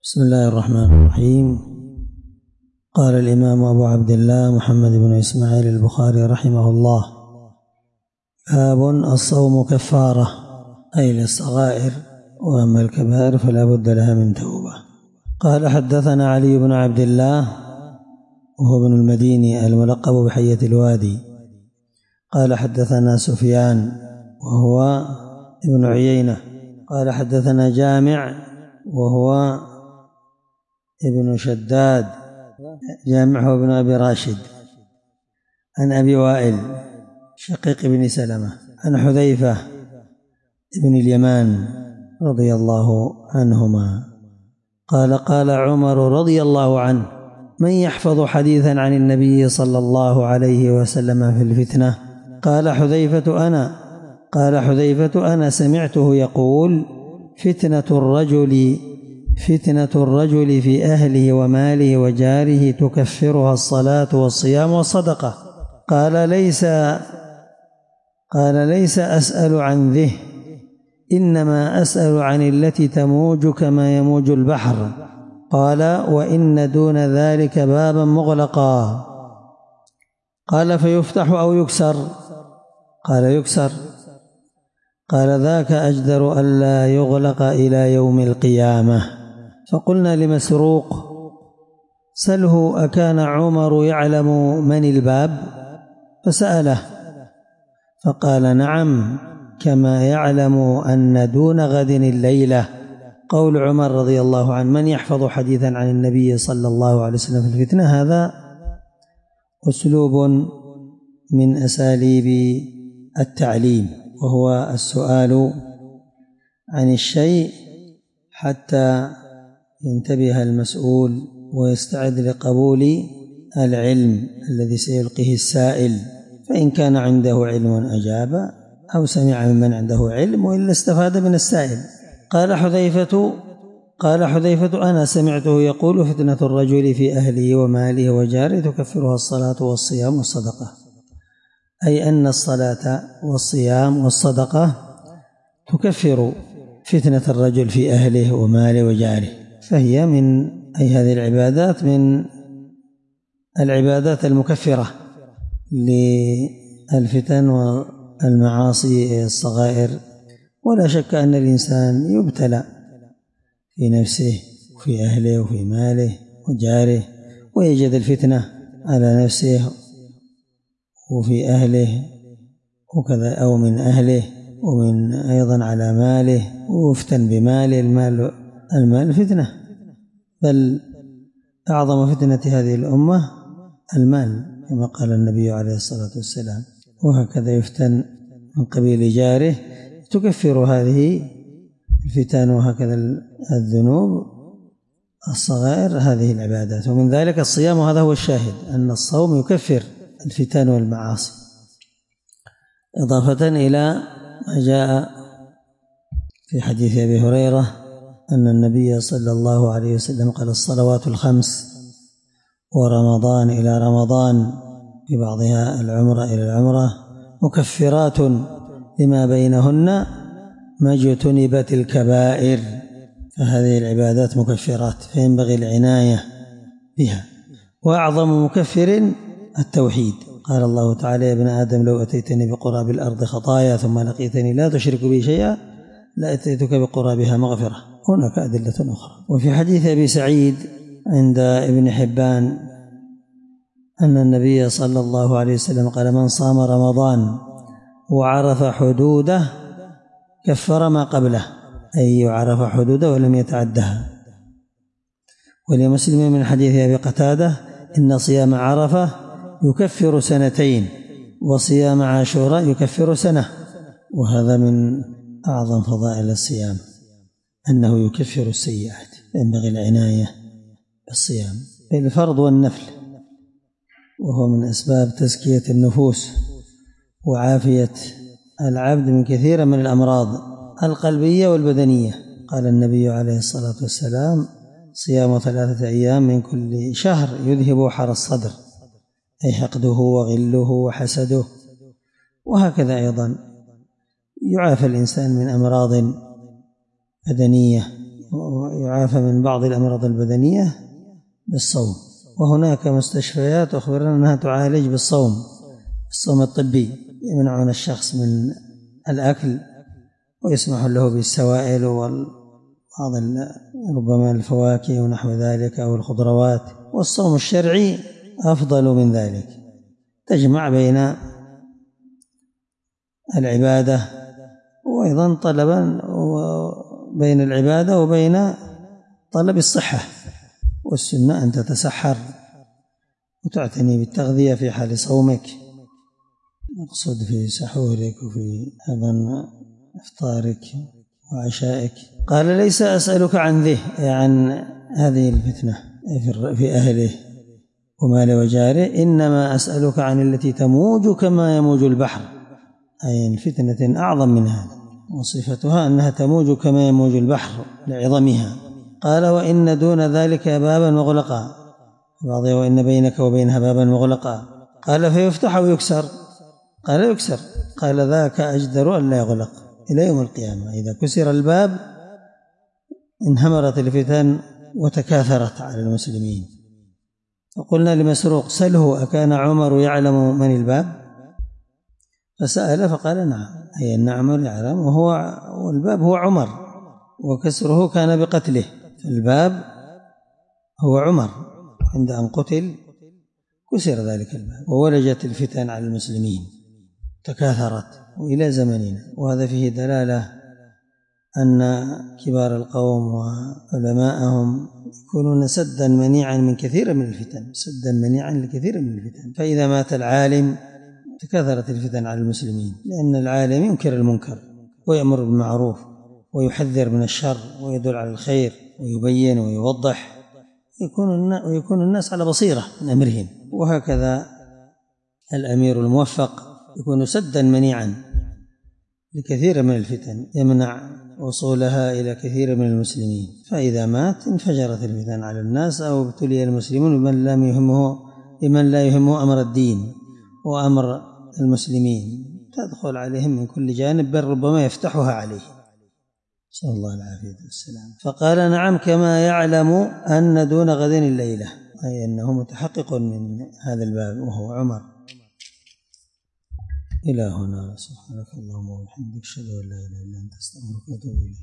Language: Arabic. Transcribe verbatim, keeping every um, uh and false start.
بسم الله الرحمن الرحيم. قال الإمام أبو عبد الله محمد بن إسماعيل البخاري رحمه الله: باب الصوم كفارة، أي للصغائر، وأما الكبائر فلا بد لها من توبة. قال: حدثنا علي بن عبد الله وهو ابن المديني الملقب بحية الوادي. قال: حدثنا سفيان وهو ابن عيينة. قال: حدثنا جامع وهو ابن شداد، جامع هو ابن أبي راشد، عن أبي وائل شقيق بن سلمة، عن حذيفة بن اليمان رضي الله عنهما قال: قال عمر رضي الله عنه: من يحفظ حديثا عن النبي صلى الله عليه وسلم في الفتنة؟ قال حذيفة: أنا. قال حذيفة: أنا سمعته يقول: فتنة الرجل فتنة الرجل في أهله وماله وجاره تكفرها الصلاة والصيام والصدقة. قال: ليس قال ليس أسأل عن ذه، إنما أسأل عن التي تموج كما يموج البحر. قال: وإن دون ذلك بابا مغلقا. قال: فيفتح أو يكسر؟ قال: يكسر. قال: ذاك أجدر ألا يغلق إلى يوم القيامة. فقلنا لمسروق: سله أكان عمر يعلم من الباب؟ فسأله فقال: نعم، كما يعلم أن دون غد الليلة. قول عمر رضي الله عنه: من يحفظ حديثا عن النبي صلى الله عليه وسلم في الفتنة، هذا أسلوب من أساليب التعليم، وهو السؤال عن الشيء حتى ينتبه المسؤول ويستعد لقبول العلم الذي سيلقيه السائل، فإن كان عنده علم أجاب، أو سمع ممن عنده علم، وإلا استفاد من السائل. قال حذيفة قال حذيفة: أنا سمعته يقول: فتنة الرجل في أهله وماله وجاره تكفرها الصلاة والصيام والصدقة، أي أن الصلاة والصيام والصدقة تكفر فتنة الرجل في أهله وماله وجاره، فهي من أي هذه العبادات من العبادات المكفرة للفتن والمعاصي الصغائر. ولا شك أن الإنسان يبتلى في نفسه وفي أهله وفي ماله وجاره، ويجد الفتنة على نفسه وفي أهله وكذا، أو من أهله، ومن أيضا على ماله، ويفتن بماله. المال المال فتنة، بل أعظم فتنة هذه الأمة المال، كما قال النبي عليه الصلاة والسلام. وهكذا يفتن من قبيل جاره، تكفر هذه الفتن، وهكذا الذنوب الصغائر هذه العبادات. ومن ذلك الصيام، وهذا هو الشاهد، أن الصوم يكفر الفتن والمعاصي، إضافة إلى ما جاء في حديث أبي هريرة أن النبي صلى الله عليه وسلم قال: الصلوات الخمس ورمضان إلى رمضان، في بعضها العمرة إلى العمرة، مكفرات لما بينهن ما اجتنبت الكبائر. فهذه العبادات مكفرات، فينبغي العناية بها. وأعظم مكفر التوحيد. قال الله تعالى: يا ابن آدم لو أتيتني بقراب الأرض خطايا ثم لقيتني لا تشرك بي شيئا لأتيتك بقرابها مغفرة. هناك أدلة أخرى. وفي حديث أبي سعيد عند ابن حبان أن النبي صلى الله عليه وسلم قال: من صام رمضان وعرف حدوده كفر ما قبله، أي عرف حدوده ولم يتعدها. ولمسلم من حديث أبي قتادة: إن صيام عرفة يكفر سنتين، وصيام عاشوراء يكفر سنة. وهذا من أعظم فضائل الصيام، أنه يكفر السيئات. ينبغي العناية بالصيام بالفرض والنفل، وهو من أسباب تزكية النفوس وعافية العبد من كثير من الأمراض القلبية والبدنية. قال النبي عليه الصلاة والسلام: صيام ثلاثة أيام من كل شهر يذهب حر الصدر، أي حقده وغله وحسده. وهكذا أيضا يعافى الإنسان من أمراض بدنية ويعافى من بعض الأمراض البدنية بالصوم. وهناك مستشفيات أخبرنا أنها تعالج بالصوم، الصوم الطبي، يمنعون الشخص من الأكل ويسمح له بالسوائل وبعض ربما الفواكه ونحو ذلك أو الخضروات. والصوم الشرعي أفضل من ذلك، تجمع بين العبادة وأيضا طلبا بين العبادة وبين طلب الصحة. والسنة أن تتسحر وتعتني بالتغذية في حال صومك، أقصد في سحورك وفي أيضا إفطارك وعشائك. قال ليس أسألك عن ذه، عن هذه الفتنة في أهله ومال وجاره، إنما أسألك عن التي تموج كما يموج البحر، أي الفتنة أعظم من هذا، وصفتها أنها تموج كما يموج البحر لعظمها. قال وإن دون ذلك بابا مغلقا، بعضها وإن بينك وبينها بابا مغلقا. قال فيفتح ويكسر، قال يكسر، قال ذاك أجدر أن لا يغلق إلى يوم القيامة. إذا كسر الباب انهمرت الفتن وتكاثرت على المسلمين. فقلنا لمسروق سله أكان عمر يعلم من الباب؟ فسأل فقال نعم، أي أن عمر يعلم، وهو والباب هو عمر، وكسره كان بقتله، فالباب هو عمر، عند أن قتل كسر ذلك الباب وولجت الفتن على المسلمين تكاثرت وإلى زمننا. وهذا فيه دلالة أن كبار القوم وعلماءهم يكونون سدا منيعا من كثير من الفتن، سدا منيعا لكثير من الفتن. فإذا مات العالم تكاثرت الفتن على المسلمين، لأن العالم ينكر المنكر ويأمر بالمعروف ويحذر من الشر ويدل على الخير ويبين ويوضح، ويكون الناس على بصيرة من أمرهم. وهكذا الأمير الموفق يكون سدا منيعا لكثير من الفتن، يمنع وصولها إلى كثير من المسلمين. فإذا مات انفجرت الفتن على الناس، أو ابتلي المسلمون بمن لا يهمه بمن لا يهمه أمر الدين وأمر المسلمين، تدخل عليهم من كل جانب، بل ربما يفتحها عليه، نسأل الله العافية والسلام. فقال نعم كما يعلم أن دون غد الليلة، أي أنه متحقق من هذا الباب وهو عمر. إلى هنا، سبحانك اللهم وبحمدك، أشهد أن لا إله إلا أنت، أستغفرك وأتوب إليك.